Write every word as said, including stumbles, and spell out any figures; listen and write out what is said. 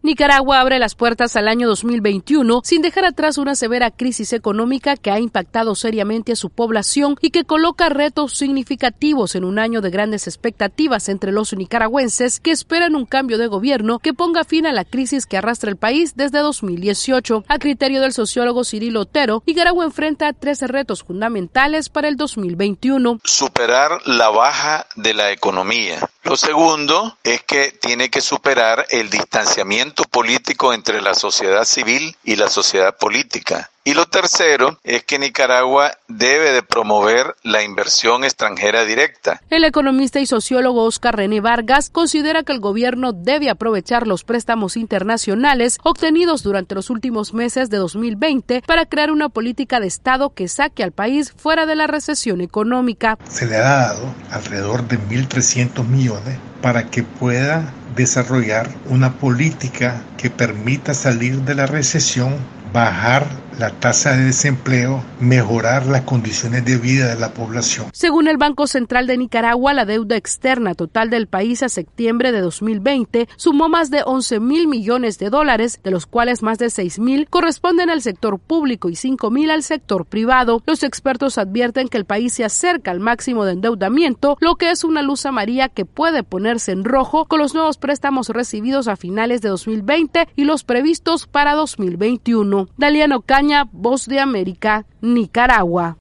Nicaragua abre las puertas al año dos mil veintiuno sin dejar atrás una severa crisis económica que ha impactado seriamente a su población y que coloca retos significativos en un año de grandes expectativas entre los nicaragüenses que esperan un cambio de gobierno que ponga fin a la crisis que arrastra el país desde dos mil dieciocho. A criterio del sociólogo Cirilo Otero, Nicaragua enfrenta tres retos fundamentales para el dos mil veintiuno. Superar la baja de la economía. Lo segundo es que tiene que superar el distanciamiento político entre la sociedad civil y la sociedad política. Y lo tercero es que Nicaragua debe de promover la inversión extranjera directa. El economista y sociólogo Oscar René Vargas considera que el gobierno debe aprovechar los préstamos internacionales obtenidos durante los últimos meses de dos mil veinte para crear una política de Estado que saque al país fuera de la recesión económica. Se le ha dado alrededor de mil trescientos millones para que pueda desarrollar una política que permita salir de la recesión, bajar la tasa de desempleo, mejorar las condiciones de vida de la población. Según el Banco Central de Nicaragua, la deuda externa total del país a septiembre de dos mil veinte sumó más de once mil millones de dólares, de los cuales más de seis mil corresponden al sector público y cinco mil al sector privado. Los expertos advierten que el país se acerca al máximo de endeudamiento, lo que es una luz amarilla que puede ponerse en rojo con los nuevos préstamos recibidos a finales de dos mil veinte y los previstos para dos mil veintiuno. Daliano Caña, Voz de América, Nicaragua.